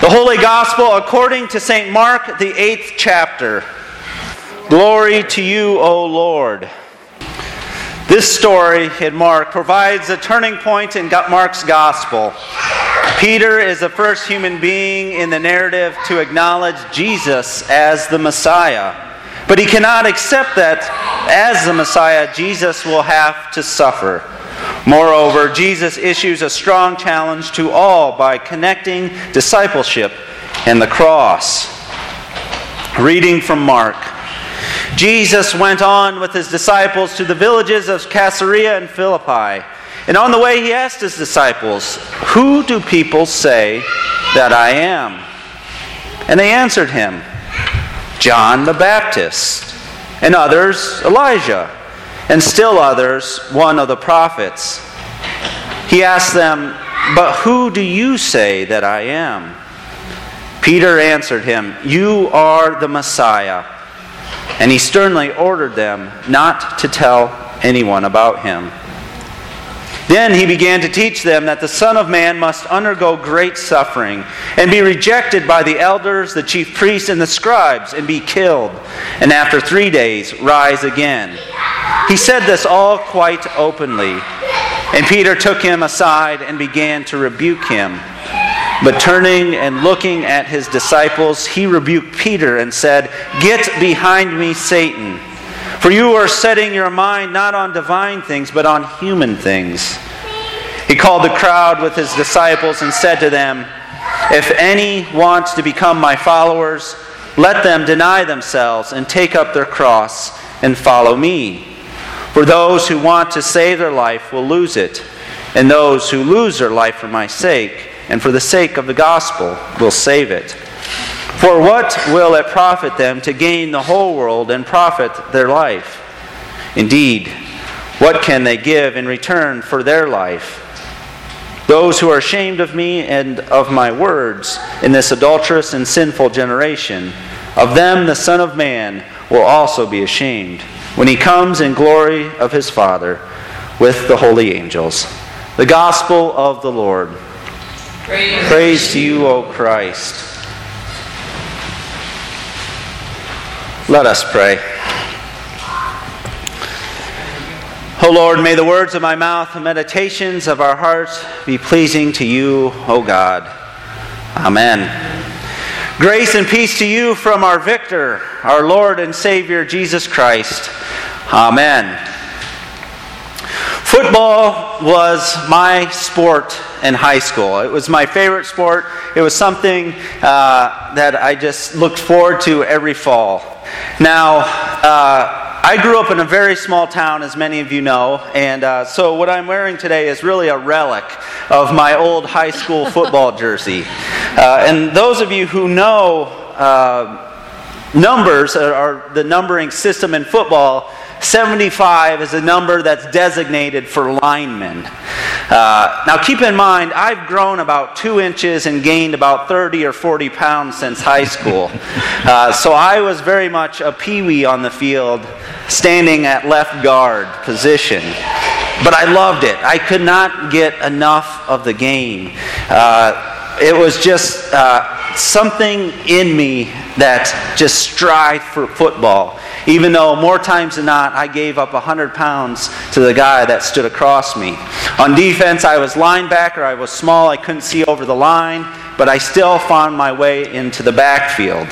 The Holy Gospel according to St. Mark, the 8th chapter. Glory to you, O Lord. This story in Mark provides a turning point in Mark's Gospel. Peter is the first human being in the narrative to acknowledge Jesus as the Messiah. But he cannot accept that as the Messiah, Jesus will have to suffer. Moreover, Jesus issues a strong challenge to all by connecting discipleship and the cross. Reading from Mark. Jesus went on with his disciples to the villages of Caesarea and Philippi. And on the way he asked his disciples, "Who do people say that I am?" And they answered him, "John the Baptist, and others Elijah, and still others one of the prophets." He asked them, "But who do you say that I am?" Peter answered him, "You are the Messiah." And he sternly ordered them not to tell anyone about him. Then he began to teach them that the Son of Man must undergo great suffering and be rejected by the elders, the chief priests, and the scribes, and be killed, and after 3 days rise again. He said this all quite openly. And Peter took him aside and began to rebuke him. But turning and looking at his disciples, he rebuked Peter and said, "Get behind me, Satan. For you are setting your mind not on divine things, but on human things." He called the crowd with his disciples and said to them, "If any wants to become my followers, let them deny themselves and take up their cross and follow me. For those who want to save their life will lose it, and those who lose their life for my sake and for the sake of the gospel will save it. For what will it profit them to gain the whole world and profit their life? Indeed, what can they give in return for their life? Those who are ashamed of me and of my words in this adulterous and sinful generation, of them the Son of Man will also be ashamed when he comes in glory of his Father with the holy angels." The Gospel of the Lord. Praise to you, O Christ. Let us pray. O Lord, may the words of my mouth and meditations of our hearts be pleasing to you, O God. Amen. Grace and peace to you from our victor, our Lord and Savior, Jesus Christ. Amen. Football was my sport in high school. It was my favorite sport. It was something that I just looked forward to every fall. Now, I grew up in a very small town, as many of you know, and so what I'm wearing today is really a relic of my old high school football jersey. And those of you who know numbers, or the numbering system in football, 75 is a number that's designated for linemen. Now keep in mind, I've grown about 2 inches and gained about 30 or 40 pounds since high school. So I was very much a peewee on the field, standing at left guard position. But I loved it. I could not get enough of the game. It was just something in me that just strived for football. Even though more times than not, I gave up 100 pounds to the guy that stood across me. On defense, I was linebacker. I was small. I couldn't see over the line. But I still found my way into the backfield.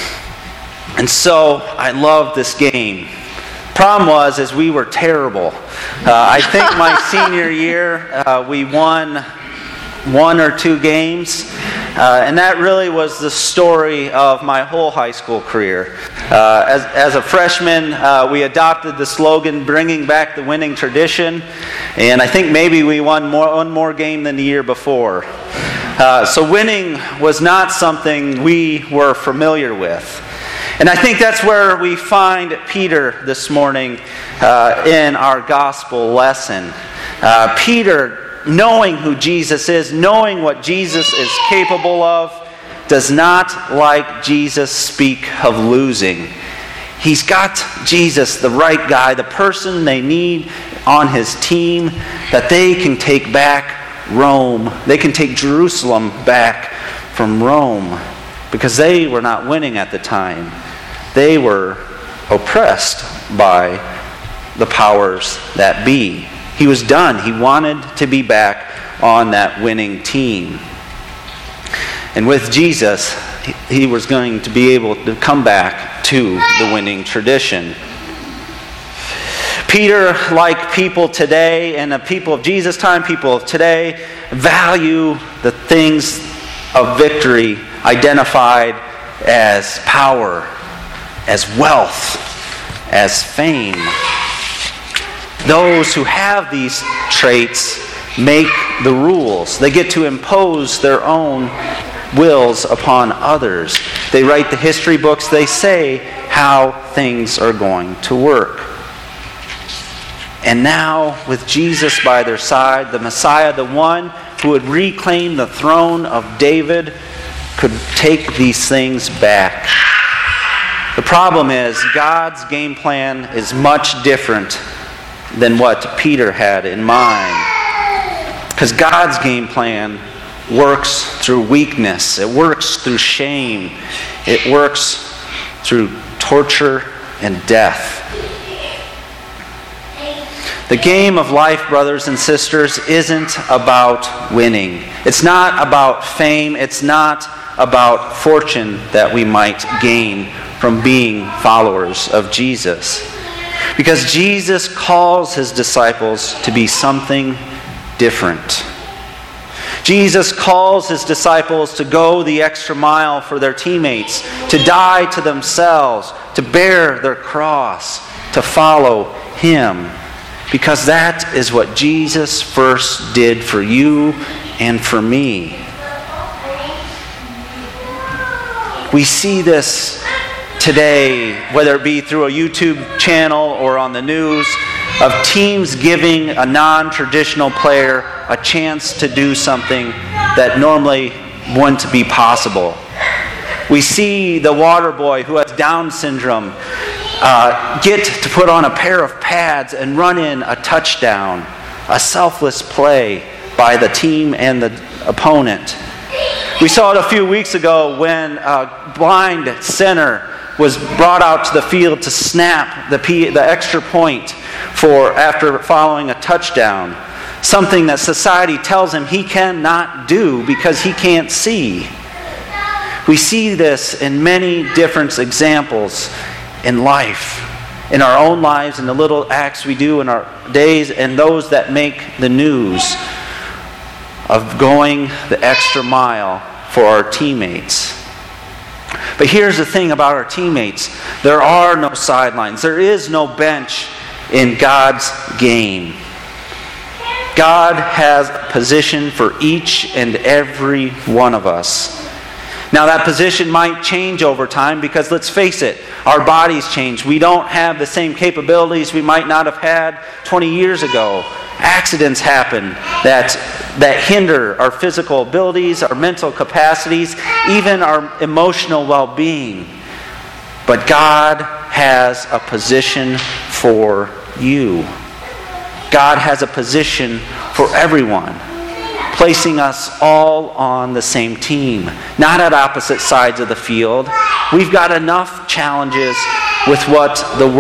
And so I loved this game. Problem was, is we were terrible. I think my senior year, we won 1 or 2 games. And that really was the story of my whole high school career. As a freshman, we adopted the slogan, "Bringing back the winning tradition." And I think maybe we won one more game than the year before. So winning was not something we were familiar with. And I think that's where we find Peter this morning in our gospel lesson. Peter, knowing who Jesus is, knowing what Jesus is capable of, does not, like Jesus, speak of losing. He's got Jesus, the right guy, the person they need on his team that they can take back Rome. They can take Jerusalem back from Rome because they were not winning at the time. They were oppressed by the powers that be. He was done. He wanted to be back on that winning team. And with Jesus, he was going to be able to come back to the winning tradition. Peter, like people today, and the people of Jesus' time, people of today, value the things of victory identified as power, as wealth, as fame. Those who have these traits make the rules. They get to impose their own wills upon others. They write the history books. They say how things are going to work. And now, with Jesus by their side, the Messiah, the one who would reclaim the throne of David, could take these things back. The problem is, God's game plan is much different than what Peter had in mind. Because God's game plan works through weakness. It works through shame. It works through torture and death. The game of life, brothers and sisters, isn't about winning. It's not about fame. It's not about fortune that we might gain from being followers of Jesus. Because Jesus calls his disciples to be something different. Jesus calls his disciples to go the extra mile for their teammates, to die to themselves, to bear their cross, to follow him. Because that is what Jesus first did for you and for me. We see this today, whether it be through a YouTube channel or on the news, of teams giving a non-traditional player a chance to do something that normally wouldn't be possible. We see the water boy who has Down syndrome get to put on a pair of pads and run in a touchdown, a selfless play by the team and the opponent. We saw it a few weeks ago when a blind center was brought out to the field to snap the extra point after following a touchdown. Something that society tells him he cannot do because he can't see. We see this in many different examples in life, in our own lives, in the little acts we do in our days, and those that make the news of going the extra mile for our teammates. But here's the thing about our teammates. There are no sidelines. There is no bench in God's game. God has a position for each and every one of us. Now that position might change over time because, let's face it, our bodies change. We don't have the same capabilities we might not have had 20 years ago. Accidents happen that hinder our physical abilities, our mental capacities, even our emotional well-being. But God has a position for you. God has a position for everyone, placing us all on the same team, not at opposite sides of the field. We've got enough challenges with what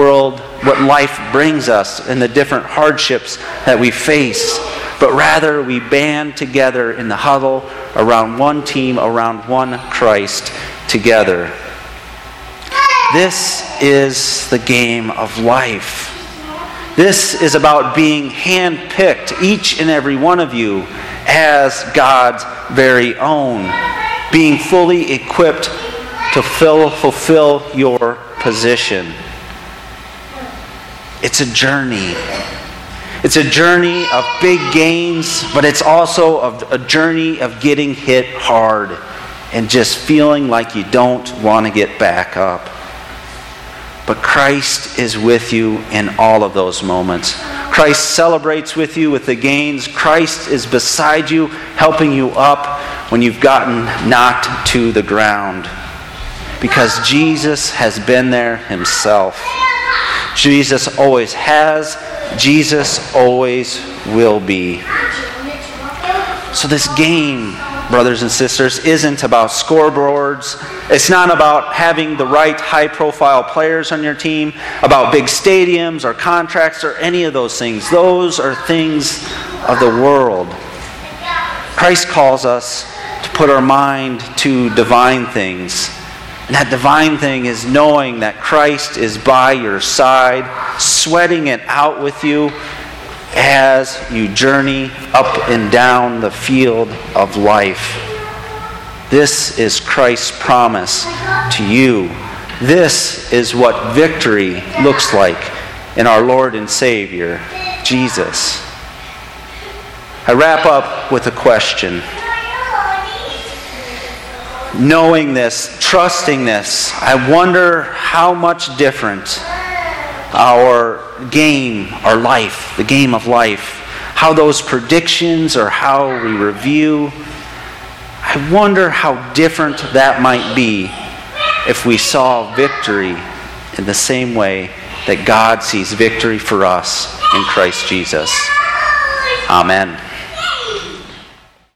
life brings us and the different hardships that we face. But rather, we band together in the huddle around one team, around one Christ together. This is the game of life. This is about being handpicked, each and every one of you, as God's very own, being fully equipped to fulfill your position. It's a journey. It's a journey of big gains, but it's also a journey of getting hit hard and just feeling like you don't want to get back up. But Christ is with you in all of those moments. Christ celebrates with you with the gains. Christ is beside you, helping you up when you've gotten knocked to the ground. Because Jesus has been there himself. Jesus always has. Jesus always will be. So this game, brothers and sisters, isn't about scoreboards. It's not about having the right high-profile players on your team, about big stadiums or contracts or any of those things. Those are things of the world. Christ calls us to put our mind to divine things. And that divine thing is knowing that Christ is by your side, sweating it out with you as you journey up and down the field of life. This is Christ's promise to you. This is what victory looks like in our Lord and Savior, Jesus. I wrap up with a question. Knowing this, trusting this, I wonder how much different our game, our life, the game of life, how those predictions or how we review, I wonder how different that might be if we saw victory in the same way that God sees victory for us in Christ Jesus. Amen.